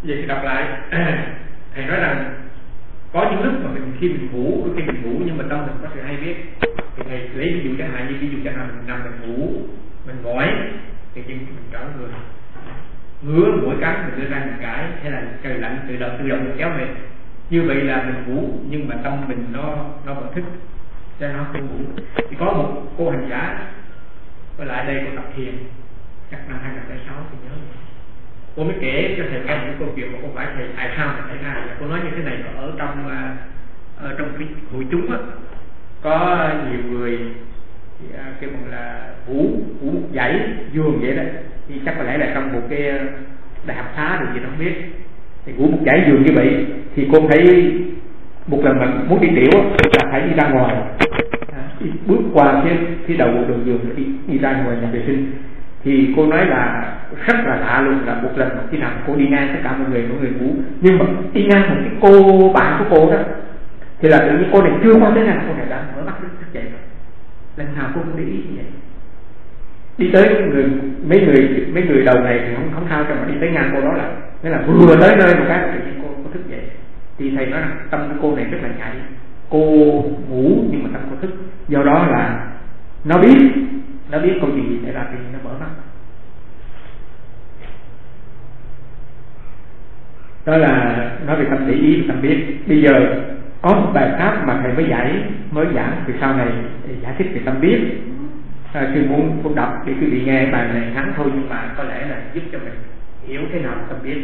Vậy thì đọc lại. Thầy nói rằng có những lúc mà khi mình ngủ, đôi khi mình ngủ nhưng mà tâm mình có sự hay biết. Thì thầy lấy ví dụ chẳng hạn như mình nằm mình ngủ, mình mỏi thì mình trở người ngứa mũi cắn, mình đưa ra một cái, hay là trời lạnh tự động mình kéo về. Như vậy là mình ngủ nhưng mà tâm mình nó vẫn thức, cho nó không ngủ. Thì có một cô hành giả với lại đây cô tập thiền chắc năm 2006 thì nhớ. Cô mới kể cho thầy nghe một câu chuyện mà cô hỏi thầy tại sao mà xảy ra. Và cô nói như thế này, ở trong cái hội chúng á, có nhiều người kêu bằng là ngủ một dãy giường vậy đó, thì chắc có lẽ là trong một cái đại học xá được gì đó không biết, thì ngủ một dãy giường như vậy thì cô thấy một lần mình muốn đi tiểu là phải đi ra ngoài, bước qua cái đầu của đường giường đi ra ngoài nhà vệ sinh. Thì cô nói là rất là lạ luôn, là một lần khi nào cô đi ngang tất cả mọi người ngủ, nhưng mà đi ngang một cái cô bạn của cô đó thì là tự nhiên cô này chưa qua tới nào cô này đã mở mắt thức dậy. Lần nào cô cũng để ý như vậy. Đi tới mấy người đầu này thì không sao, mà đi tới ngang cô đó là nghĩa là vừa tới nơi một cái tự nhiên cô thức dậy. Thì thầy nói là tâm của cô này rất là nhạy, cô ngủ nhưng mà tâm cô thức, do đó là nó biết câu chuyện gì xảy ra thì nó mở mắt. Đó là nói về tâm để ý, tâm biết. Bây giờ có một bài pháp mà thầy mới giảng từ sau này thì giải thích về tâm biết. Sư muốn đọc để quý vị nghe bài này ngắn thôi, nhưng mà có lẽ là giúp cho mình hiểu thế nào tâm biết.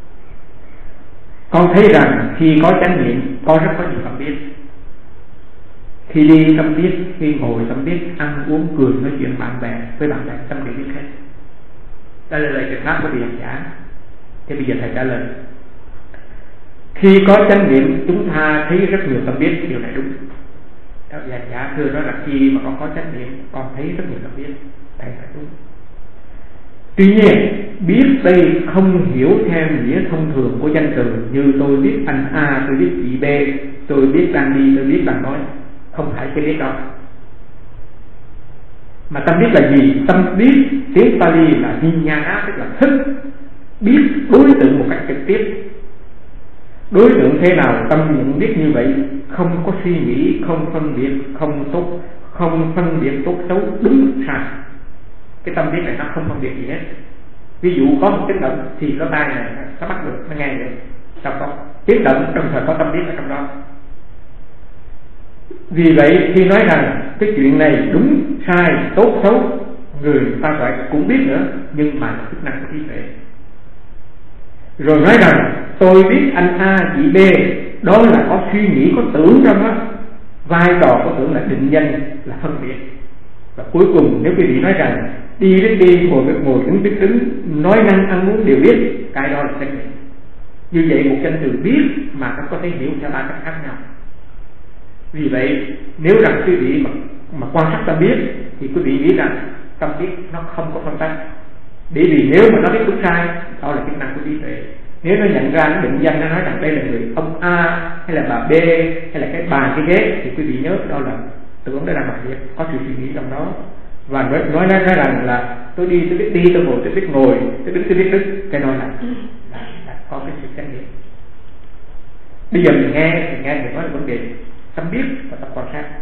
Con thấy rằng khi có chánh niệm có rất có nhiều tâm biết. Khi đi tâm biết, khi ngồi tâm biết, ăn uống cười nói chuyện với bạn bè tâm đều biết hết. Đây là lời trực pháp của vị hành giả. Thế bây giờ thầy trả lời. Khi có chánh niệm chúng ta thấy rất nhiều tâm biết, điều này đúng. Đạo hành giả thưa nói là khi mà con có chánh niệm con thấy rất nhiều tâm biết, thầy nói đúng. Tuy nhiên biết đây không hiểu theo nghĩa thông thường của danh từ, như tôi biết anh A, tôi biết chị B, tôi biết đang đi, tôi biết đang nói. Không phải cái biết đó. Mà tâm biết là gì? Tâm biết tiếng Pali là Vijnana, tức là thức, biết đối tượng một cách trực tiếp. Đối tượng thế nào tâm nhận biết như vậy, không có suy nghĩ, không phân biệt, không phân biệt tốt xấu, đúng sai. Cái tâm biết này nó không phân biệt gì hết. Ví dụ có một tiếng động thì cái tai này nó bắt được, nó nghe được. Sao có tiếng động đồng thời có tâm biết ở trong đó. Vì vậy khi nói rằng cái chuyện này đúng sai tốt xấu, người ta phải cũng biết nữa, nhưng mà chức năng của trí tuệ. Rồi nói rằng tôi biết anh A chị B, đó là có suy nghĩ, có tưởng trong đó. Vai trò của tưởng là định danh, là phân biệt. Và cuối cùng nếu quý vị nói rằng đi đến đi, ngồi đứng biết đứng, nói năng ăn uống đều biết, cái đó là chánh niệm. Như vậy một danh từ biết mà nó có thể hiểu theo ba cách khác nhau. Vì vậy nếu rằng quý vị mà quan sát tâm biết thì quý vị nghĩ rằng tâm biết nó không có phân tách. Bởi vì nếu mà nó biết đúng sai, đó là chức năng của trí tuệ. Nếu nó nhận ra, nó định danh, nó nói rằng đây là người ông A hay là bà B hay là cái bà cái ghế, thì quý vị nhớ đó là tưởng đó là làm việc, có sự suy nghĩ trong đó. Và nói rằng là tôi đi tôi biết đi, tôi ngồi tôi biết ngồi, tôi đứng tôi biết đứng, cái nói là có cái sự chánh niệm. Bây giờ mình nghe thì nói vấn đề tâm biết và tâm quan sát.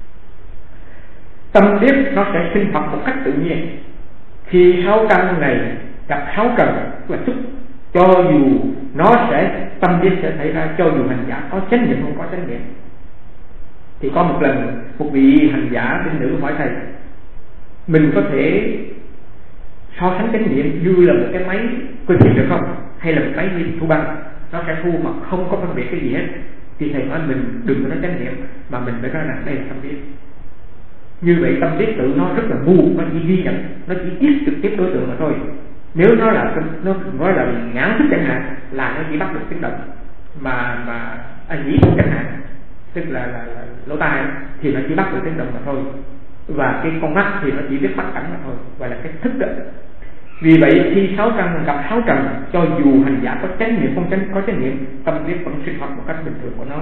Tâm biết nó sẽ sinh hoạt một cách tự nhiên. Khi 6 căn này gặp 6 trần là xúc, cho dù nó sẽ tâm biết sẽ xảy ra, cho dù hành giả có chánh niệm không có chánh niệm. Thì có một lần một vị hành giả bên nữ hỏi thầy, mình có thể so sánh chánh niệm như là một cái máy quay phim được không, hay là một máy thu băng, nó sẽ thu mà không có phân biệt cái gì hết. Thì thầy nói mình đừng có nói chánh niệm, mà mình phải nói là đây là tâm biết. Như vậy tâm biết tự nó rất là ngu, nó chỉ ghi nhận, nó chỉ biết trực tiếp đối tượng mà thôi. Nếu nó nói là ngã thức chẳng hạn, là nó chỉ bắt được tiếng động, mà nhĩ thức chẳng hạn, tức là lỗ tai, thì nó chỉ bắt được tiếng động mà thôi. Và cái con mắt thì nó chỉ biết bắt cảnh mà thôi, gọi là cái thức đó. Vì vậy khi 6 căn gặp 6 trần, cho dù hành giả có chánh niệm không có chánh niệm, tâm biết vẫn sinh hoạt một cách bình thường của nó.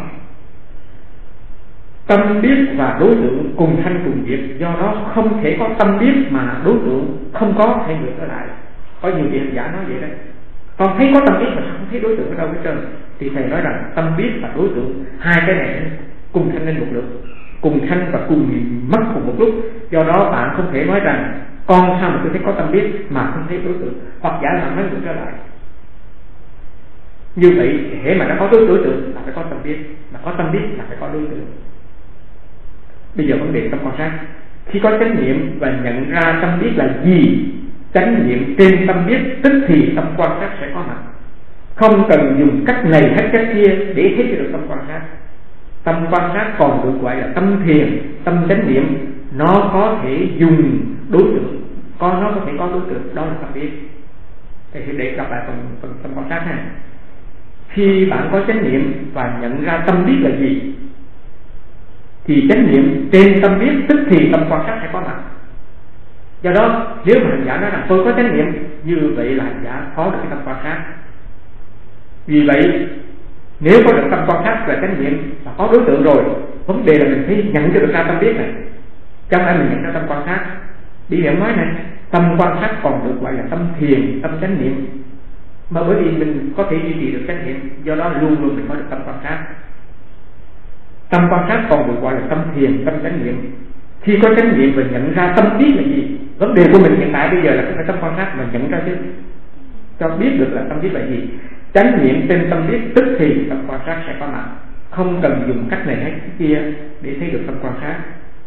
Tâm biết và đối tượng cùng sanh cùng diệt, do đó không thể có tâm biết mà đối tượng không có hay ngược trở lại. Có nhiều vị hành giả nói vậy đấy. con thấy có tâm biết mà sao không thấy đối tượng ở đâu hết trơn. Thì thầy nói rằng tâm biết và đối tượng, hai cái này cùng sanh lên một lúc, cùng sanh và cùng mất cùng một lúc. Do đó bạn không thể nói rằng con sao mà tôi thấy có tâm biết mà không thấy đối tượng, hoặc giả là nói ngược trở lại. Như vậy hễ mà nó có đối tượng là phải có tâm biết, mà có tâm biết là phải có đối tượng. Bây giờ vấn đề tâm quan sát, khi có chánh niệm và nhận ra tâm biết là gì, chánh niệm trên tâm biết tức thì tâm quan sát sẽ có mặt. Không cần dùng cách này hay cách kia để thấy được tâm quan sát. Tâm quan sát còn được gọi là tâm thiền, tâm chánh niệm. Nó có thể dùng đối tượng, nó có thể có đối tượng, đó là tâm biết. Thì để gặp lại phần tâm quan sát ha. Khi bạn có chánh niệm và nhận ra tâm biết là gì, thì chánh niệm trên tâm biết tức thì tâm quan sát sẽ có mặt. Do đó nếu mà hành giả nói rằng tôi có chánh niệm, như vậy là hành giả có được cái tâm quan sát. Vì vậy nếu có được tâm quan sát và chánh niệm và có đối tượng rồi, vấn đề là mình phải nhận được ra tâm biết này, chẳng phải mình nhận ra tâm quan sát. Đi điểm nói này, tâm quan sát còn được gọi là tâm thiền, tâm chánh niệm. Mà bởi vì mình có thể duy trì được chánh niệm, do đó luôn luôn mình có được tâm quan sát. Tâm quan sát còn được gọi là tâm thiền, tâm chánh niệm. Khi có chánh niệm mình nhận ra tâm biết là gì. Vấn đề của mình hiện tại bây giờ là không phải tâm quan sát mà nhận ra chứ, cho biết được là tâm biết là gì. Chánh niệm trên tâm biết tức thì tâm quan sát sẽ có mặt. Không cần dùng cách này hay cách kia để thấy được tâm quan sát.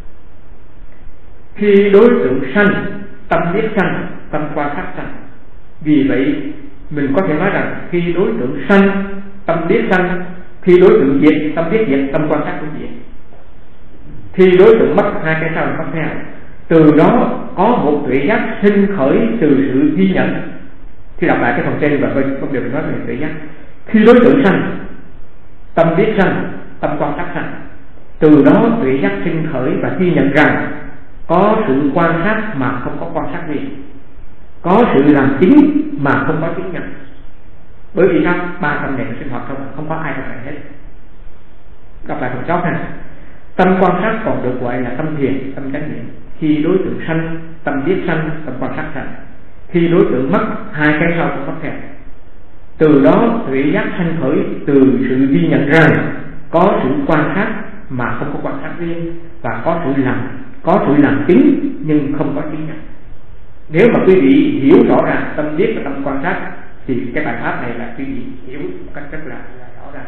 Khi đối tượng sanh, tâm biết sanh, tâm quan sát sanh. Vì vậy mình có thể nói rằng khi đối tượng sanh, tâm biết sanh. Khi đối tượng diệt, tâm biết diệt, tâm quan sát cũng diệt. Khi đối tượng mất, hai cái sau là mất theo. Từ đó có một tuệ giác sinh khởi từ sự ghi nhận. Khi đọc lại cái phần trên và không điều mình nói về tuệ giác. Khi đối tượng sanh, tâm biết sanh, tâm quan sát sanh. Từ đó tuệ giác sinh khởi và ghi nhận rằng có sự quan sát mà không có quan sát riêng, có sự làm chứng mà không có chứng nhận. Bởi vì sao? Ba tâm này sinh hoạt không có ai trong này hết. Đọc lại phần 6 này. Tâm quan sát còn được gọi là tâm thiền, tâm chánh niệm. Khi đối tượng sanh, tâm biết sanh, tâm quan sát sanh. Khi đối tượng mất, hai cái sau cũng mất theo. Từ đó tuệ giác sanh khởi từ sự ghi nhận rằng có sự quan sát mà không có quan sát riêng, và có sự làm chứng nhưng không có chứng nhận. Nếu mà quý vị hiểu rõ ràng tâm biết và tâm quan sát thì cái bài pháp này là quý vị hiểu một cách rất là rõ ràng.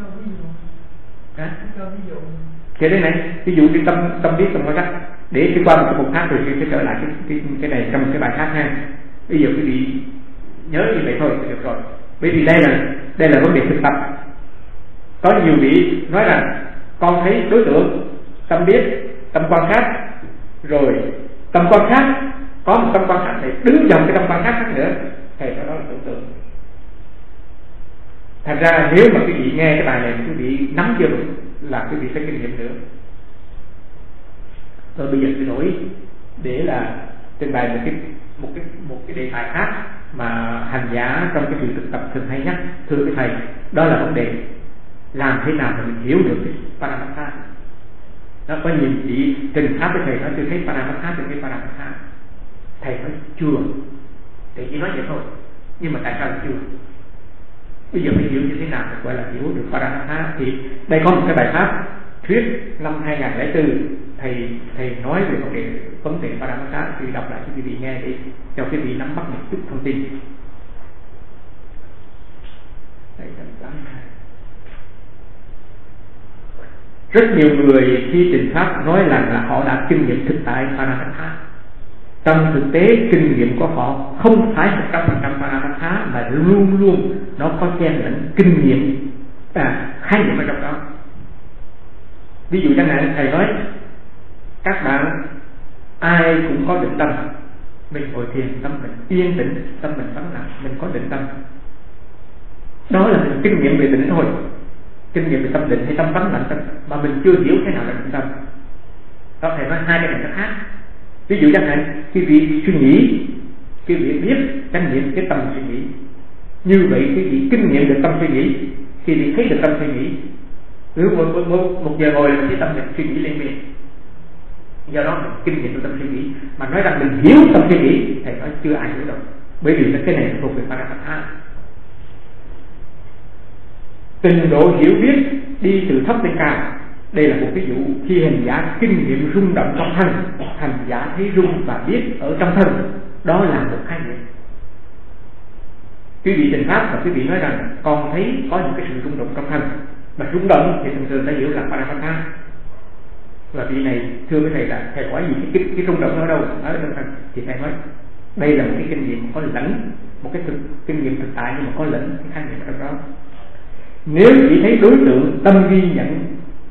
Thế đây này, ví dụ như tâm biết tâm quan sát, để đi qua một cái mục khác rồi sẽ trở lại cái này trong cái bài khác ha. Bây giờ quý vị nhớ như vậy thôi thì được rồi. Bởi vì đây là vấn đề thực tập. Có nhiều vị nói rằng con thấy đối tượng tâm biết, tâm quan sát, rồi tâm quan sát có một tâm quan sát này đứng dòng cái tâm quan sát khác nữa, thầy nói đó là tưởng tượng. Thành ra nếu mà quý vị nghe cái bài này quý vị nắm chưa là quý vị sẽ kinh nghiệm nữa. Rồi bây giờ tôi đổi để là trình bày một cái đề tài khác mà hành giả trong cái sự thực tập thường hay nhắc, thưa cái thầy, đó là vấn đề làm thế nào mà mình hiểu được cái Paramattha. Nó có nhiều chị trình pháp với thầy nói tôi thấy Paramattha, tôi thấy Paramattha. Thầy nói chưa, thầy chỉ nói vậy thôi, nhưng mà tại sao chưa? Bây giờ phải hiểu như thế nào để gọi là hiểu được Paramattha. Thì đây có một cái bài pháp thuyết năm 2004, thầy nói về vấn đề Paramattha, thì đọc lại cho quý vị nghe để cho quý vị nắm bắt một chút thông tin. Rất nhiều người khi trình pháp nói là họ đã kinh nghiệm thực tại Paramattha. Trong thực tế kinh nghiệm của họ không phải 100% Paramattha, mà luôn luôn nó có chen lẫn kinh nghiệm khái niệm ở trong đó. Ví dụ chẳng hạn thầy nói các bạn ai cũng có định tâm, mình ngồi thiền tâm mình yên tĩnh, tâm mình vắng lặng, mình có định tâm. Đó là mình kinh nghiệm về định thôi, kinh nghiệm về tâm định hay tâm vắng lặng, mà mình chưa hiểu thế nào là định tâm. Đó thầy nói hai cái này nó khác. Ví dụ chẳng hạn khi vị suy nghĩ, khi vị biết chánh niệm cái tâm suy nghĩ, như vậy khi vị kinh nghiệm được tâm suy nghĩ, khi vị thấy được tâm suy nghĩ, cứ một giờ ngồi là thấy tâm mình suy nghĩ lên miệng. Do đó mình kinh nghiệm được tâm suy nghĩ. Mà nói rằng mình hiểu tâm suy nghĩ, thầy nói chưa ai hiểu đâu, bởi vì cái này thuộc về Paramattha. Trình độ hiểu biết đi từ thấp lên cao. Đây là một ví dụ. Khi hành giả kinh nghiệm rung động trong thân, hành giả thấy rung và biết ở trong thân, đó là một khái niệm. Quý vị trình pháp và quý vị nói rằng con thấy có những cái sự rung động trong thân, mà rung động thì thường thường ta hiểu là Paramattha. Và vị này thưa với thầy là thầy hỏi gì cái rung động ở đâu, ở trong thân, thì thầy nói đây là một cái kinh nghiệm có lẫn, một cái kinh nghiệm thực tại nhưng mà có lẫn cái khái niệm trong đó. Nếu chỉ thấy đối tượng tâm ghi nhận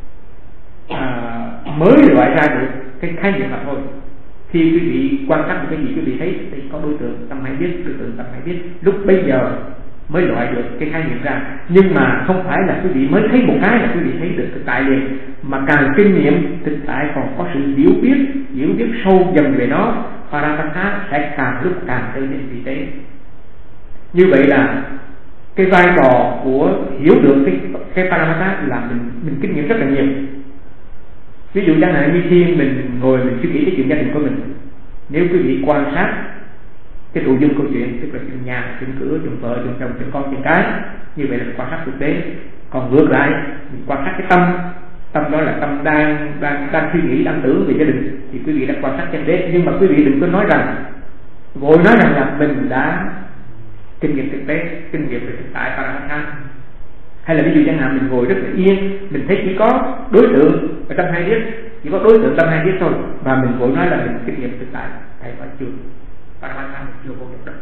mới loại ra được cái khái niệm mà thôi. Khi quý vị quan sát một cái gì, quý vị thấy thì có đối tượng tâm hay biết, đối tượng tâm hay biết, lúc bây giờ mới loại được cái khái niệm ra. Nhưng mà không phải là quý vị mới thấy một cái là quý vị thấy được thực tại liền, mà càng kinh nghiệm thực tại còn có sự hiểu biết sâu dần về nó, Paramattha sẽ càng lúc càng trở nên vị tế. Như vậy là cái vai trò của hiểu được cái Paramattha là mình kinh nghiệm rất là nhiều. Ví dụ chẳng hạn như khi mình ngồi mình suy nghĩ cái chuyện gia đình của mình, nếu quý vị quan sát cái nội dung câu chuyện, tức là chuyện nhà, chuyện cửa, chuyện vợ, chuyện chồng, chuyện con, chuyện cái, như vậy là mình quan sát thực tế. Còn ngược lại, mình quan sát cái tâm đó là tâm đang suy nghĩ, đang tưởng về gia đình, thì quý vị đang quan sát chân đế. Nhưng mà quý vị đừng có nói rằng vội nói rằng là mình đã kinh nghiệm thực tế, kinh nghiệm về thực tại Paramattha. Hay là ví dụ chẳng hạn mình ngồi rất là yên, mình thấy chỉ có đối tượng ở tâm hai biết, chỉ có đối tượng tâm hai biết thôi, và mình vội nói là mình kinh nghiệm thực tại. Thầy nói chưa, Paramattha mình chưa vô được đó.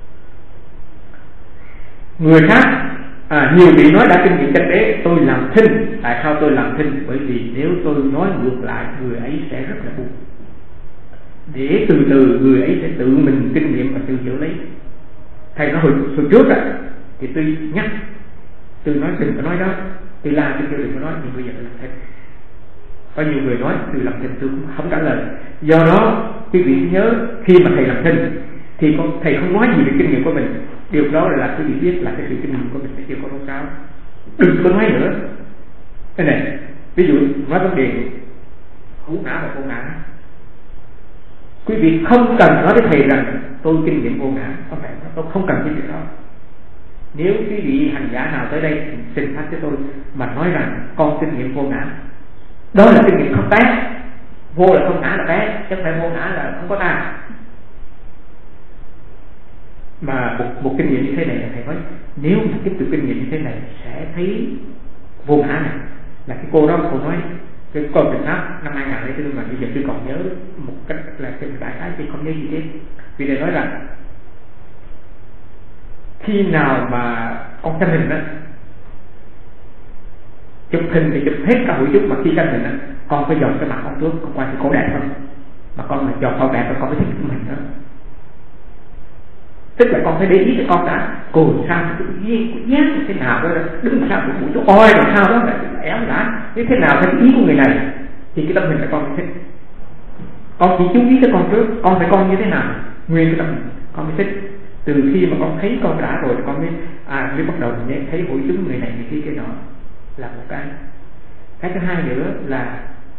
Người khác nhiều vị nói đã kinh nghiệm chân đế, tôi làm thinh. Tại sao tôi làm thinh? Bởi vì nếu tôi nói ngược lại, người ấy sẽ rất là buồn. Để từ từ người ấy sẽ tự mình kinh nghiệm và tự giữ lấy. Thầy nói hồi trước thì tôi nhắc, tôi nói đừng có nói đó, tôi la tôi kêu đừng có nói, nhưng bây giờ tôi làm thinh. Có nhiều người nói tôi làm thinh tôi cũng không trả lời. Do đó quý vị nhớ, khi mà thầy làm thinh thì thầy không nói gì về kinh nghiệm của mình. Điều đó là quý vị biết là cái sự kinh nghiệm của mình sẽ chưa có rốt ráo. Đừng có nói nữa. Thế này, ví dụ nói vấn đề hữu ngã và vô ngã, quý vị không cần nói với thầy rằng tôi kinh nghiệm vô ngã, tôi không cần cái chuyện đó. Nếu quý vị hành giả nào tới đây xin phát với tôi mà nói rằng con kinh nghiệm vô ngã, đó là kinh nghiệm không té. Vô là không ngã là té, chứ không phải vô ngã là không có ta. Mà một kinh nghiệm như thế này là thầy nói, nếu mà tiếp tục kinh nghiệm như thế này sẽ thấy vô ngã này. Là cái cô đó, cô nói cái con tình pháp năm 2004 mà bây giờ tôi còn nhớ một cách là cái đại khái, tôi không nhớ gì hết. Vì thầy nói rằng khi nào mà con tranh hình đó, chụp hình thì chụp hết cả buổi chút, mà khi tranh hình đó con phải dọn cái mặt con trước, con qua thì cổ đẹp không, mà con mà dọn con đẹp rồi con mới thích cái mình đó. Tức là con phải để ý cho con đã cồn sao tự nhiên của nhát như thế nào đó, đứng sao một buổi chỗ coi rồi sao đó là éo đã như thế nào theo ý của người này, thì cái tâm hình là con mới thích. Con chỉ chú ý cho con trước, con phải con như thế nào, nguyên cái tâm hình con mới thích. Từ khi mà con thấy con đã rồi con mới bắt đầu mới thấy hội chúng người này người kia nọ, là một cái. Cái thứ hai nữa là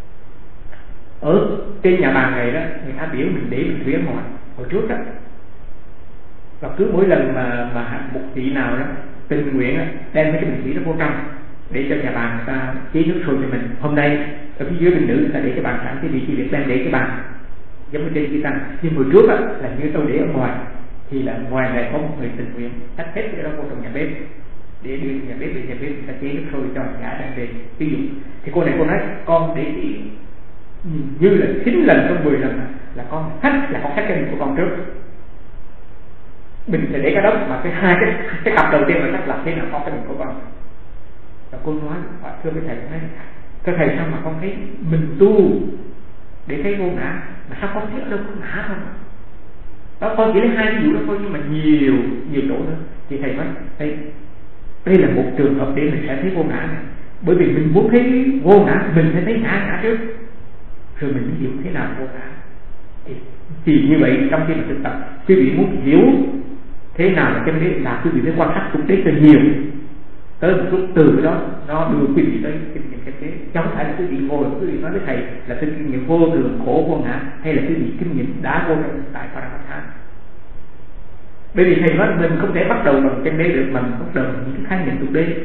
ở trên nhà bàn này đó, người ta biểu mình để mình thủy ở ngoài hồi trước đó. Và cứ mỗi lần mà một vị nào đó tình nguyện đem mấy cái bình thủy đó vô trong để cho nhà bàn người ta chế nước sôi cho mình. Hôm nay ở phía dưới bên nữ người ta để cái bàn sẵn, cái vị trí việc đem để cái bàn giống như trên kia tăng. Nhưng hồi trước là như tôi để ở ngoài, thì là ngoài này có một người tình nguyện tách hết cái đó vô trong nhà bếp để đưa nhà bếp người ta chế nước sôi cho nhà đem về. Ví dụ thì cô này cô nói con để ý như là 9 lần trong 10 lần là con thách cái mình của con trước. Mình sẽ để cái đó mà cái cặp đầu tiên là chắc là thế nào con cái mình của con. Và cô nói thưa với thầy, thưa thầy sao mà con thấy mình tu để thấy vô ngã, mà sao con thấy ở đâu có ngã không? Đó, con chỉ lấy 2 ví dụ đó thôi, nhưng mà nhiều chỗ nữa. Thì thầy nói đây là một trường hợp để mình sẽ thấy vô ngã này. Bởi vì mình muốn thấy vô ngã, mình phải thấy ngã trước, rồi mình mới hiểu thế nào vô ngã. Thì như vậy trong khi mà thực tập, quý vị muốn hiểu thế nào là chân đế là quý vị phải quan sát thực tế cho nhiều, tới một lúc từ đó nó đưa quý vị tới kinh nghiệm chân đế. Chứ không phải là quý vị ngồi quý vị nói với thầy là tôi kinh nghiệm vô thường khổ vô ngã, hay là quý vị kinh nghiệm đã vô trong tại Paramattha. Bởi vì thầy nói mình không thể bắt đầu bằng chân đế được, mà mình bắt đầu bằng những khái niệm thực đế.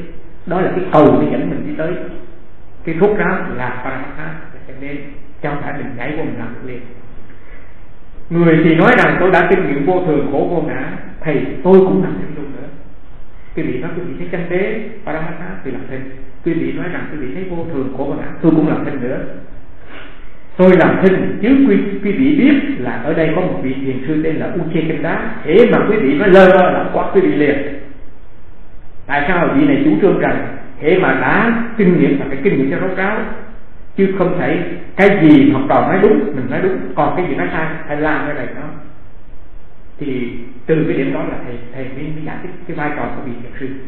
đó là cái cầu để dẫn mình đi tới cái rốt ráo là Paramattha. Cho nên trong phải mình nhảy vô mình làm được liền. Người thì nói rằng tôi đã kinh nghiệm vô thường khổ vô ngã, thầy tôi cũng làm thêm luôn nữa. Quý vị nói quý vị thấy chân đế Paramattha thì làm thêm. Quý vị nói rằng quý vị thấy vô thường khổ vô ngã, tôi cũng làm thêm nữa. Tôi làm thêm chứ quý vị biết là ở đây có một vị thiền sư tên là Uchekanda. Thế mà quý vị nói lơ là quát quý vị liền. Tại sao vị này chủ trương rằng thế mà đã kinh nghiệm là phải kinh nghiệm cho rốt ráo, chứ không thể cái gì học trò nói đúng mình nói đúng, còn cái gì nói sai hay làm cái này đó. Thì từ cái điểm đó là thầy mới giải thích cái vai trò của vị thiền sư.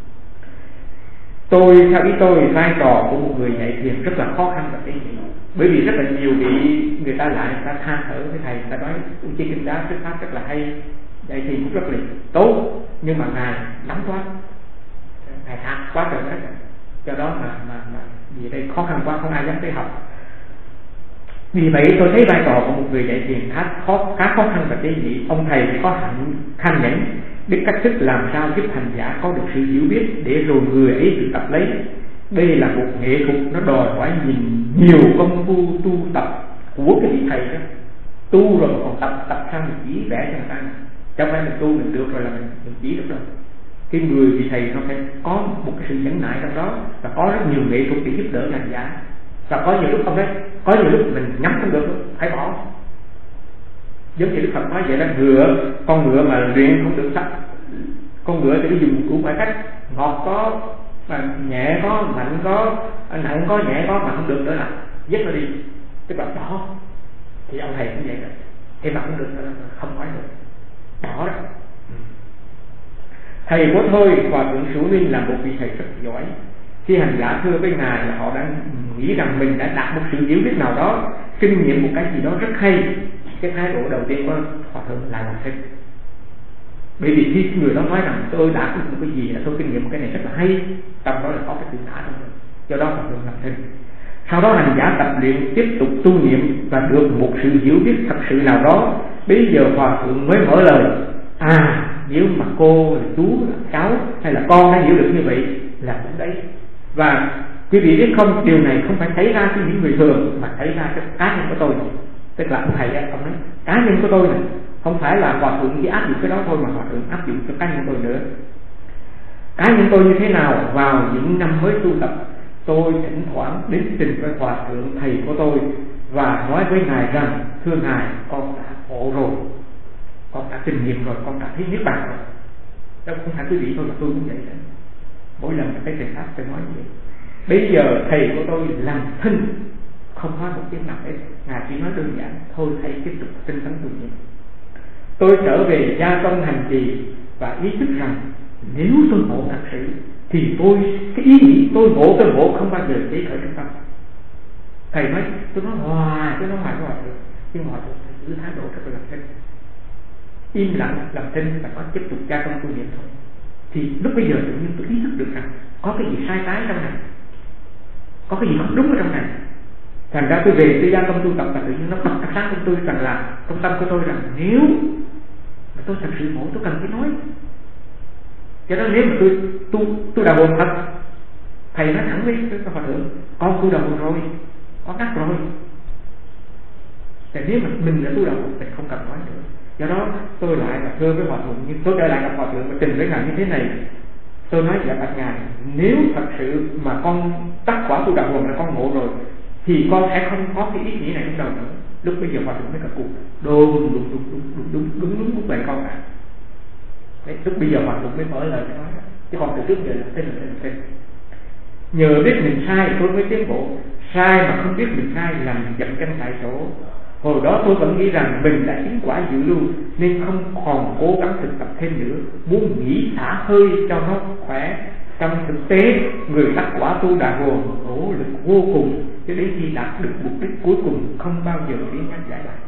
Theo ý tôi vai trò của một người dạy thiền rất là khó khăn và tế nhị, bởi vì rất là nhiều vị người ta than thở với thầy, người ta nói Uchekanda thuyết pháp rất là hay, dạy thiền cũng rất là tốt, nhưng mà ngài nóng quá, ngài than quá trời đất, do đó mà vì đây khó khăn quá không ai dám tới học. Vì vậy tôi thấy vai trò của một người dạy thiền khá khó khăn và tế nhị. Ông thầy phải có hạnh kham nhẫn, biết cách thức làm sao giúp hành giả có được sự hiểu biết để rồi người ấy tự tập lấy. Đây là một nghệ thuật, nó đòi hỏi nhiều công phu tu tập của cái vị thầy đó. Tu rồi còn tập sang mình chỉ vẽ cho người ta, chẳng phải mình tu mình được rồi là mình chỉ được rồi. Cái người vị thầy nó phải có một cái sự nhẫn nại trong đó, và có rất nhiều nghệ thuật để giúp đỡ hành giả. Và có nhiều lúc không đấy, có nhiều lúc mình nhắm không được phải bỏ. Giống như Đức Phật nói vậy đó, con ngựa mà luyện không được sắc, con ngựa thì dùng đủ mọi cách, ngọt có mà nhẹ có, mạnh có, nặng có, nhẹ có, mà không được nữa là giết nó đi, tức là bỏ. Thì ông thầy cũng vậy đó, thì mà không được nữa, không nói được, bỏ đó. Thầy của tôi, Hòa Thượng Sửu Ninh là một vị thầy rất giỏi. Khi hành giả thưa với ngài là họ đang nghĩ rằng mình đã đạt một sự hiểu biết nào đó, kinh nghiệm một cái gì đó rất hay. Cái thái độ đầu tiên của Hòa Thượng là làm thêm. Bởi vì khi người đó nói rằng tôi đã được một cái gì, là tôi kinh nghiệm một cái này rất là hay, trong đó là có cái tự ngã trong đó, do đó Hòa Thượng làm thêm. Sau đó hành giả tập luyện, tiếp tục tu niệm và được một sự hiểu biết thật sự nào đó. Bây giờ Hòa Thượng mới mở lời: nếu mà cô, là chú, là cháu hay là con đã hiểu được như vậy là cũng đấy. Và quý vị biết không, điều này không phải thấy ra cho những người thường, mà thấy ra cho cá nhân của tôi. Tức là ông thầy ông nói cá nhân của tôi này, không phải là Hòa Thượng chỉ áp dụng cái đó thôi, mà Hòa Thượng áp dụng cho cá nhân tôi nữa. Cá nhân tôi như thế nào? Vào những năm mới tu tập, tôi thỉnh thoảng đến trình với Hòa Thượng thầy của tôi và nói với ngài rằng: thưa ngài, con đã ngộ rồi, con đã kinh nghiệm rồi, con đã thấy niết bàn rồi. Đó không phải quý vị thôi, mà tôi cũng vậy đó. Mỗi lần thấy thầy pháp tôi nói như vậy. Bây giờ thầy của tôi làm thinh, không nói một tiếng nào hết, ngài chỉ nói đơn giản: thôi thầy tiếp tục tinh tấn tu niệm. Tôi trở về gia tâm hành trì và ý thức rằng nếu tôi ngộ thật sự thì cái ý nghĩ tôi ngộ không bao giờ chế khởi trong tâm. Thầy nói, tôi nói hoài với Hòa Thượng, nhưng Hòa Thượng phải giữ thái độ rất là làm thinh, im lặng làm thinh và có tiếp tục gia tâm tu niệm thôi. Thì lúc bây giờ tự nhiên tôi ý thức được rằng có cái gì sai trái trong này, có cái gì không đúng ở trong này. Thành ra tôi về tôi gia tâm tu tập và tự nhiên nó bật sáng trong tôi rằng là trong tâm của tôi rằng nếu mà tôi thật sự ngộ, tôi cần phải nói. Cho nên nếu mà tôi đào hồn thật, thầy nói thẳng với Hòa Thượng: con tu đào hồn rồi, con đắc rồi.แต่nếu mà mình đã tu đào hồn thì không cần nói nữa. Do đó tôi lại là thưa với Hòa Thượng, nhưng tôi trở lại gặp Hòa Thượng và trình với ngài như thế này. Tôi nói: dạ bạch ngài, nếu thật sự mà con đắc quả tu đào hồn là con ngộ rồi thì con sẽ không có cái ý nghĩ này trong đầu nữa. Lúc bây giờ Hòa Thượng mới cả cuộc đúng bút bài con ạ. Đấy, lúc bây giờ Hòa Thượng mới mở lời nói, chứ còn từ trước giờ là tên. Nhờ biết mình sai tôi mới tiến bộ, sai mà không biết mình sai là mình dậm chân tại chỗ. Hồi đó tôi vẫn nghĩ rằng mình đã chứng quả dự lưu nên không còn cố gắng thực tập thêm nữa, muốn nghỉ xả hơi cho nó khỏe. Trong thực tế, người đắc quả tu đà hồn nỗ lực vô cùng cho đến khi đạt được mục đích cuối cùng không bao giờ biến nhắc giải lại.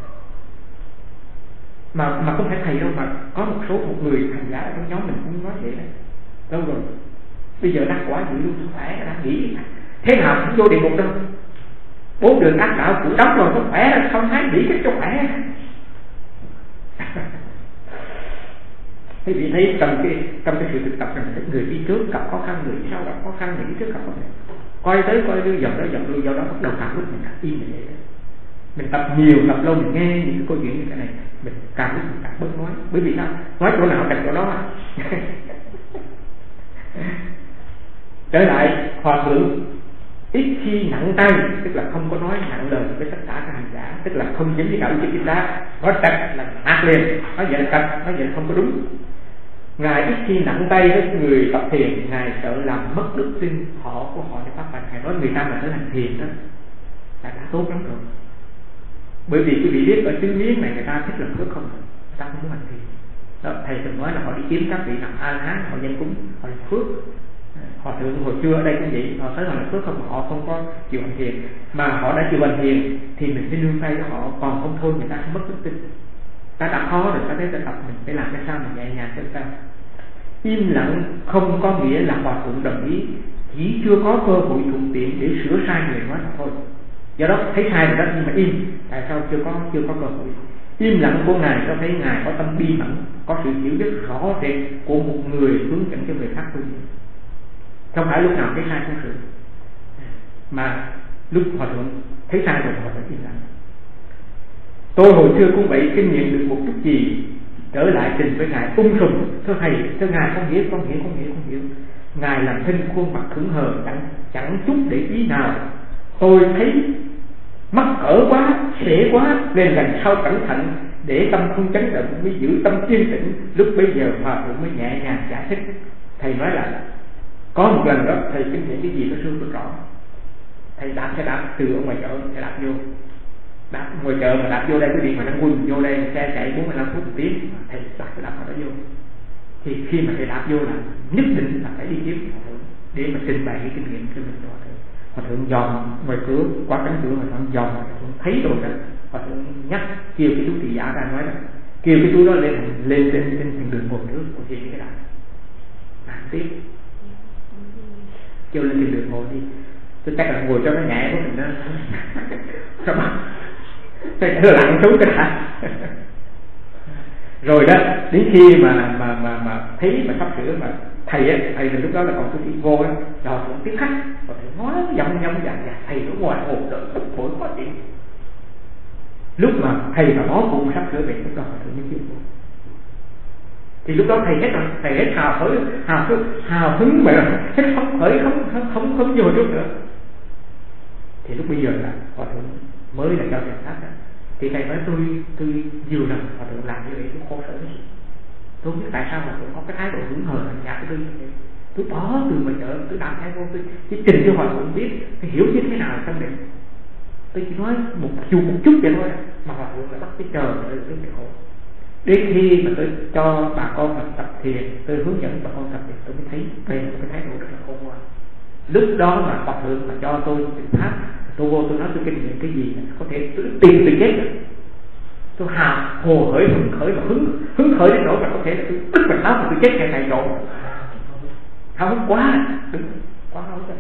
Mà không phải thầy đâu, mà có một người hành giả ở trong nhóm mình cũng nói vậy đấy. Đâu rồi, bây giờ đắc quả dự lưu khỏe, đã nghĩ thế nào cũng vô địa ngục đâu. 4 đường ác đạo của đóng rồi, có khỏe không thấy nghĩ cái cho khỏe. Quý vị thấy trong cái sự thực tập này, người đi trước gặp khó khăn, người đi sau gặp khó khăn, người đi trước gặp khó khăn, coi tới dòng đó, do đó bắt đầu càng lúc mình càng im như vậy đó. Mình tập nhiều, tập lâu, mình nghe những cái câu chuyện như thế này, mình càng lúc mình càng bớt nói. Bởi vì sao? Nói chỗ nào cạnh chỗ đó. Trở lại hòa thượng ít khi nặng tay, tức là không có nói nặng lời với tất cả các hành giả, tức là không giống như đạo Đức Thích Ca nói trật là ác lên, nói vậy là trật, nói vậy là không có đúng. Ngài ít khi nặng tay với người tập thiền, ngài sợ làm mất đức tin họ của họ để phát hành. Ngài nói người ta mà tới hành thiền đó là đã tốt lắm rồi. Bởi vì quý vị biết ở xứ Miến này người ta thích làm phước không, người ta không muốn hành thiền. Đó, thầy từng nói là họ đi kiếm các vị làm A Hán, họ dân cúng, họ làm phước. Họ thượng hồi xưa ở đây cũng vậy, họ tới họ làm phước không, họ không có chịu hành thiền, mà họ đã chịu hành thiền thì mình phải nương tay cho họ, còn không thôi người ta không mất đức tin. Ta đã khó rồi, ta thấy ta tập mình phải làm cái sao mà nhẹ nhàng cho sao. Im lặng không có nghĩa là hòa thượng đồng ý, chỉ chưa có cơ hội thuận tiện để sửa sai người nói là thôi. Do đó thấy sai rồi đó, nhưng mà im. Tại sao chưa có cơ hội? Im lặng của ngài cho thấy ngài có tâm bi mẫn, có sự hiểu biết rõ rệt của một người hướng dẫn cho người khác tu. Không phải lúc nào thấy sai cũng sự, mà lúc hòa thượng thấy sai rồi hòa thượng im lặng. Tôi hồi xưa cũng vậy, kinh nghiệm được một chút gì trở lại trình với ngài ung sùng. Thưa thầy, thưa ngài không hiểu. Ngài làm thinh khuôn mặt hững hờ, chẳng chút để ý nào. Tôi thấy mắc cỡ quá, sể quá, nên lần sau cẩn thận để tâm không chấn động, mới giữ tâm yên tĩnh. Lúc bây giờ hòa thượng mới nhẹ nhàng giải thích. Thầy nói là có một lần đó thầy kinh nghiệm cái gì đó xưa tôi rõ. Thầy đạp xe đạp từ ở ngoài chợ, thầy đạp vô, đạp ngoài chợ mà đạp vô đây, cái điện mà đang quân vô đây, xe chạy 45 phút một tiếng, thầy đạp xe đạp vào đó vô. Thì khi mà thầy đạp vô là nhất định là phải đi kiếm hòa thượng để mà trình bày cái kinh nghiệm cho mình cho hòa thượng. Hòa thượng dòm ngoài cửa, qua cánh cửa, hòa thượng dòm, hòa thượng thấy rồi đó, hòa thượng nhắc kêu cái chú thị giả ra nói đó, kêu cái chú đó lên thành đường một nước của gì cái đạp tiếp, kêu lên thành đường một đi. Tôi chắc là ngồi cho nó nhẹ của mình đó, sao mà nó lặn xuống cái đã. Rồi đó, đến khi mà thấy mà sắp sửa mà thầy thì lúc đó là còn tôi đi vô á, rồi cũng tiếng khách, rồi thầy nói dòng thầy ở ngoài hồn đợi tức phổi khó chịu. Lúc mà thầy mà nói cũng sắp sửa về, lúc đó thầy mới chịu vô. Thì lúc đó thầy hết rồi, thầy hết hào hứng mà hết phấn khởi, không vô chút nữa. Thì lúc bây giờ là hòa thượng mới là cho thầy pháp đó. Thì thầy nói tôi nhiều lần hòa thượng làm như vậy tôi khổ sở lắm. Tôi không biết tại sao hòa thượng có cái thái độ hững hờ lạnh nhạt của tôi như vậy. Tôi bỏ từ ngoài chợ, tôi đạp theo vô, tôi chỉ trình cho hòa thượng biết, tôi hiểu như thế nào trong định. Tôi chỉ nói một chút vậy thôi, mà hòa thượng lại bắt cái chờ tôi phải khổ. Đến khi mà tôi cho bà con mình tập thiền, tôi hướng dẫn bà con tập thiền, tôi mới thấy đây là cái thái độ rất là khôn ngoan. Lúc đó mà hòa thượng mà cho tôi cái pháp, tôi vô tôi nói tôi kinh nghiệm cái gì có thể tôi tìm tôi chết được. Tôi hồ hởi hứng khởi mà hứng khởi đến nỗi mà có thể tôi tức mình lắm mà tôi chết ngay tại chỗ. Hào hứng quá, đừng quá hào hứng.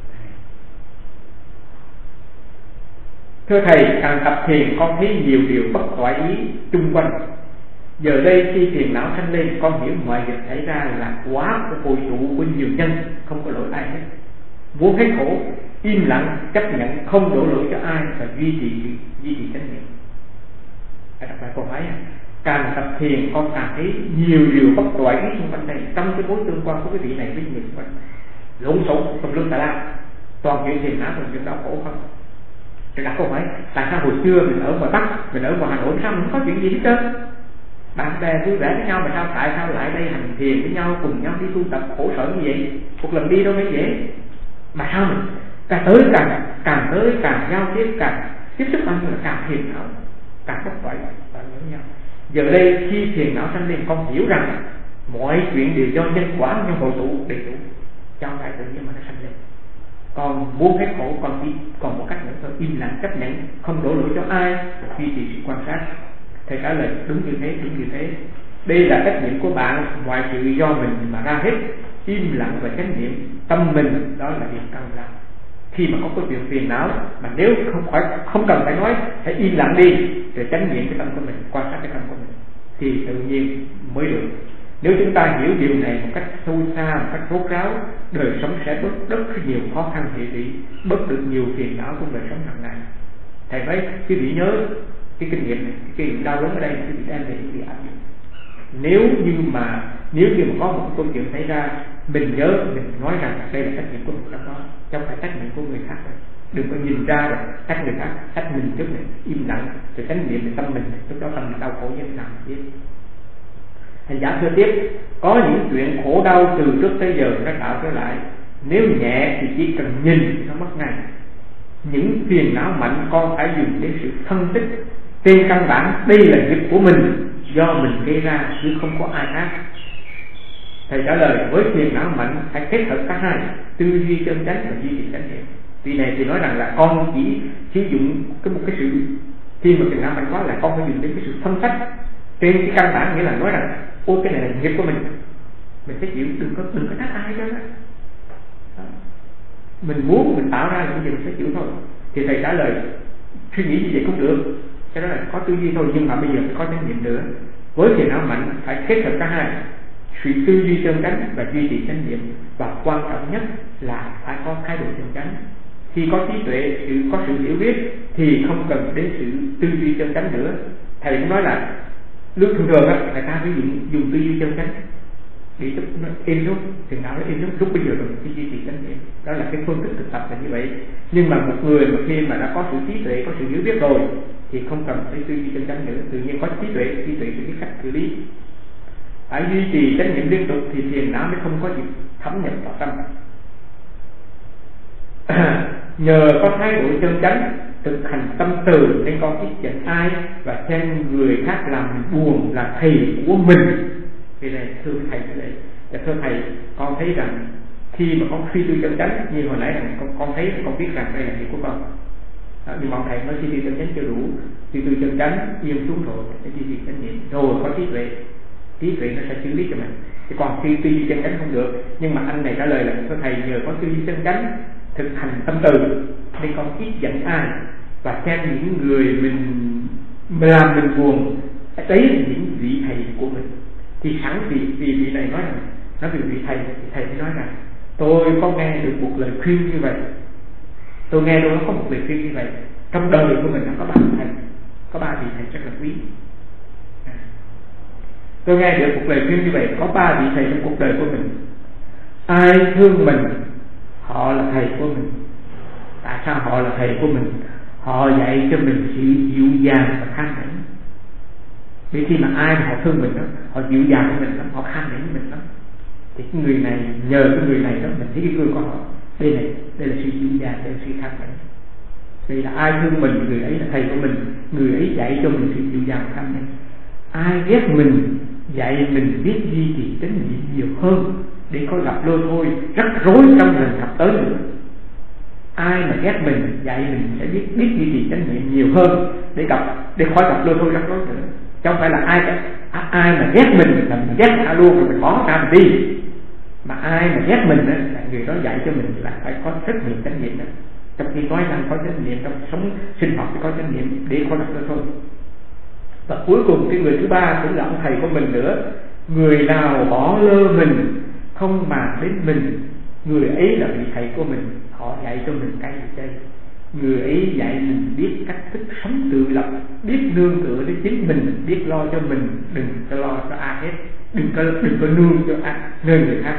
Thưa thầy, càng tập thiền con thấy nhiều điều bất thoải ý chung quanh. Giờ đây khi phiền não sanh lên, con hiểu mọi việc xảy ra là quá của hội tụ của nhiều nhân, không có lỗi ai hết. Muốn hết khổ, im lặng chấp nhận, không đổ lỗi cho ai và duy trì chánh niệm. Đọc lại câu hỏi, càng tập thiền con càng thấy nhiều điều bất toại ý xung quanh đây. Trong cái mối tương quan của cái vị này với người xung quanh lộn xộn tùm lum tà la, toàn chuyện thiền não, toàn chuyện đau khổ không. Thì đặt câu hỏi, tại sao hồi xưa mình ở ngoài Bắc, mình ở ngoài Hà Nội sao mình không có chuyện gì hết trơn? Bạn bè vui vẻ với nhau mà sao tại sao lại đây hành thiền với nhau, cùng nhau đi tu tập khổ sở như vậy? Một lần đi đâu mới dễ. Mà sao mình càng tới càng giao tiếp, càng tiếp xúc bao nhiêu là càng thiền não, càng bất toại với nhau. Giờ đây khi thiền não sanh lên, con hiểu rằng mọi chuyện đều do nhân quả nhân hội tụ đầy đủ, cho lại tự nhiên mà nó sanh lên. Con muốn hết khổ, con chỉ còn một cách nữa thôi, im lặng chấp nhận, không đổ lỗi cho ai, duy trì sự quan sát. Thầy trả lời đúng như thế. Đây là trách nhiệm của bạn, mọi sự do mình mà ra hết. Im lặng và chánh niệm tâm mình, đó là điều cần làm. Khi mà có cái chuyện phiền não, mà nếu không cần phải nói, hãy im lặng đi, rồi chánh niệm cái tâm của mình, quan sát cái tâm của mình, thì tự nhiên mới được. Nếu chúng ta hiểu điều này một cách sâu xa, một cách rốt ráo, đời sống sẽ bớt rất nhiều khó khăn hệ lụy, bớt được nhiều phiền não trong đời sống hàng ngày. Thầy nói quý vị nhớ cái kinh nghiệm này, cái kinh nghiệm đau đớn ở đây quý vị đem về quý vị áp dụng. Nếu như mà có một câu chuyện xảy ra, mình nhớ mình nói rằng đây là trách nhiệm của mình đó, chứ không phải trách nhiệm của người khác. Đừng có nhìn ra rồi trách người khác, trách mình trước này, im lặng rồi tránh niệm về tâm mình, lúc đó tâm mình đau khổ như thế nào biết. Hành giả thưa tiếp, có những chuyện khổ đau từ trước tới giờ nó tạo trở lại, nếu nhẹ thì chỉ cần nhìn thì nó mất ngay. Những phiền não mạnh con phải dùng đến sự phân tích. Trên căn bản đây là nghiệp của mình, do mình gây ra chứ không có ai khác. Thầy trả lời, với phiền não mạnh phải kết hợp cả hai, tư duy chân chánh và duy trì chánh niệm. Vì này thì nói rằng là con chỉ sử dụng một cái sự, khi mà phiền não mạnh quá là con phải dùng đến cái sự phân tích. Trên cái căn bản nghĩa là nói rằng ôi cái này là nghiệp của mình phải chịu, đừng có trách ai đó. Mình muốn mình tạo ra là cái gì mình phải chịu thôi. Thì thầy trả lời suy nghĩ như vậy cũng được, cái đó là có tư duy thôi, nhưng mà bây giờ phải có chánh niệm nữa. Với phiền não mạnh phải kết hợp cả hai, sự tư duy chân chánh và duy trì chánh niệm, và quan trọng nhất là phải có thái độ chân chánh. Khi có trí tuệ, có sự hiểu biết thì không cần đến sự tư duy chân chánh nữa. Thầy cũng nói là lúc thường người ta phải dùng tư duy chân chánh để cho nó êm xuống, chừng nào nó êm xuống, lúc bây giờ rồi cái duy trì chánh niệm. Đó là cái phương thức thực tập là như vậy. Nhưng mà một người mà khi mà đã có sự trí tuệ, có sự hiểu biết rồi thì không cần phải tư duy chân chánh nữa, tự nhiên có trí tuệ sẽ biết cách xử lý. Phải duy trì chánh niệm liên tục thì phiền não mới không có dịp thấm nhập vào tâm. Nhờ có thái độ chân chánh, thực hành tâm từ nên con ít giận ai và xem người khác làm mình buồn là thầy của mình. Vì này thưa thầy và thưa thầy, con thấy rằng khi mà con suy tư chân chánh như hồi nãy rằng con thấy, con biết rằng đây là việc của con. Nhưng mà ông thầy nói suy tư chân chánh chưa đủ, suy tư chân chánh yên xuống rồi để duy trì chánh niệm, rồi có trí tuệ nó sẽ xử lý cho mình. Thì còn khi tư duy chân chánh không được. Nhưng mà anh này trả lời là thưa thầy, nhờ có tư duy chân chánh, thực hành tâm từ nên con ít giận ai và xem những người mình làm mình buồn, đấy là những vị thầy của mình. Thì sẵn vì vị này nói rằng, nói về vị thầy thì thầy mới nói rằng tôi có nghe được một lời khuyên như vậy, tôi nghe đâu đó có một lời khuyên như vậy. Trong đời của mình nó có 3 thầy, có 3 vị thầy rất là quý. Tôi nghe được một lời khuyên như vậy, có 3 vị thầy trong cuộc đời của mình. Ai thương mình, họ là thầy của mình. Tại sao họ là thầy của mình? Họ dạy cho mình sự dịu dàng và kham nể. Vì khi mà ai mà họ thương mình đó, họ dịu dàng với mình lắm, họ kham nể với mình lắm. Thì cái người này, nhờ cái người này đó, mình thấy cái gương của họ. Đây là sự dịu dàng, đây là sự kham nể. Vì là ai thương mình, người ấy là thầy của mình, người ấy dạy cho mình sự dịu dàng kham nể. Ai ghét mình, dạy mình biết duy trì chánh niệm nhiều hơn, để có gặp lôi thôi rắc rối trong lần gặp tới nữa. Ai mà ghét mình, dạy mình sẽ biết duy trì chánh niệm nhiều hơn, để khỏi gặp lôi thôi rắc rối nữa. Chứ không phải là ai mà ghét mình là mình ghét cả luôn rồi mình bỏ ra mình đi. Mà ai mà ghét mình đó, là người đó dạy cho mình là phải có rất nhiều chánh niệm đó. Trong khi nói rằng có chánh niệm, trong sống sinh hoạt phải có chánh niệm để khỏi gặp lôi thôi. Và cuối cùng cái người thứ 3 cũng là ông thầy của mình nữa. Người nào bỏ lơ mình, không màng đến mình, người ấy là vị thầy của mình. Họ dạy cho mình cái gì đây? Người ấy dạy mình biết cách thức sống tự lập, biết nương tựa đến chính mình, biết lo cho mình, đừng có lo cho ai hết, đừng có nương cho ai, nơi người khác.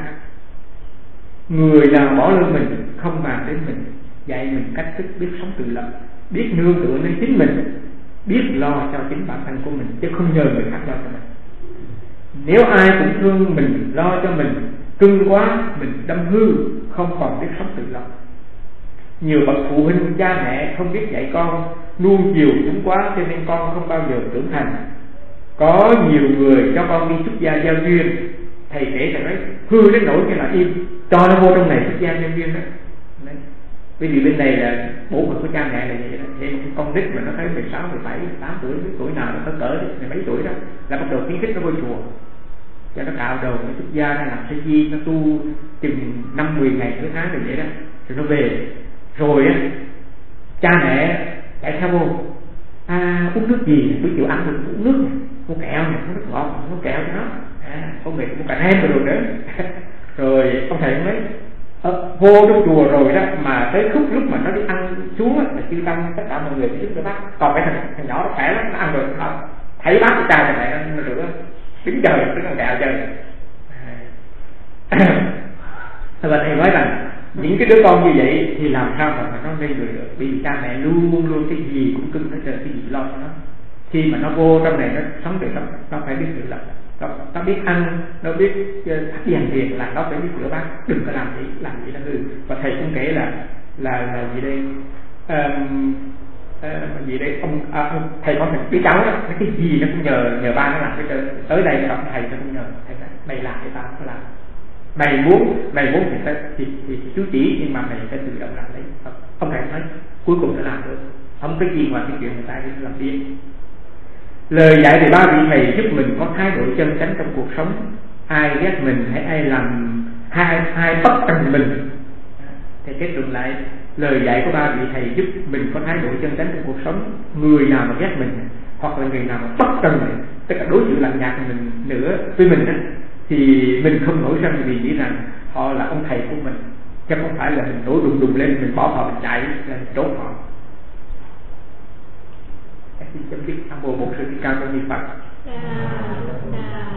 Người nào bỏ lơ mình, không màng đến mình, dạy mình cách thức biết sống tự lập, biết nương tựa đến chính mình, biết lo cho chính bản thân của mình, chứ không nhờ người khác lo cho mình. Nếu ai cũng thương mình, lo cho mình, cưng quá mình đâm hư, không còn biết sống tự lập. Nhiều bậc phụ huynh cha mẹ không biết dạy con, nuông chiều chúng quá cho nên con không bao giờ trưởng thành. Có nhiều người cho con đi xuất gia giao duyên, thầy kể thầy nói hư đến nỗi như là im, cho nó vô trong này xuất gia giao duyên đó. Bởi vì bên này là bố mẹ của cha mẹ là vậy đó. Thì con nít mà nó thấy 16, 17, 18 tuổi nào nó cỡ mấy tuổi đó là bắt đầu khuyến khích nó vô chùa, cho nó cạo đầu, nó xuất gia, nó làm sa di, nó tu chừng 5-10 ngày nửa tháng rồi vậy đó, rồi nó về. Rồi á, cha mẹ chạy theo vô, uống nước gì, tôi chịu ăn được, uống nước, mua kẹo này, uống nước ngọt, mua kẹo cho nó, không mệt cũng cả em rồi nữa. Rồi ông thầy nói vô trong chùa rồi đó mà tới lúc mà nó đi ăn xuống là chư tăng tất cả mọi người giúp nó bác, còn cái thằng nhỏ nó khỏe lắm, nó ăn rồi thấy bác cái chai này nó rửa đứng chờ đứng gạo chơi. Và thầy nói rằng những cái đứa con như vậy thì làm sao mà nó nên người được, vì cha mẹ luôn cái gì cũng cưng nó chờ, cái gì lo cho nó. Khi mà nó vô trong này nó sống được, nó phải biết tự lập, nó biết ăn, nó biết thắt dàn tiền là nó phải biết rửa bát, đừng có làm gì là hư. Và thầy cũng kể là gì đây gì đấy ông thầy có biết cháu đó, cái gì nó cũng nhờ ba nó làm cái trơn. Tới đây nó đọc thầy nó cũng nhờ thầy nói, mày làm cái tao không làm, mày muốn thì chú chỉ, nhưng mà mày phải tự động làm đấy. Ông thầy nói cuối cùng nó làm được, không có gì ngoài cái chuyện người ta làm biết. Lời dạy từ ba vị thầy giúp mình có thái độ chân chánh trong cuộc sống. Ai ghét mình hay ai làm ai bất cần mình, thầy kết luận lại lời dạy của ba vị thầy giúp mình có thái độ chân chánh trong cuộc sống. Người nào mà ghét mình hoặc là người nào mà bất cần mình, tức là đối xử lạnh nhạt mình nữa với mình đó, thì mình không nổi sân, vì nghĩ rằng họ là ông thầy của mình, chứ không phải là mình nổi đùng lên mình bỏ họ mình chạy là mình trốn họ. Xin chấm dứt. Nam mô Bổn Sư Thích Ca Mâu Ni Phật.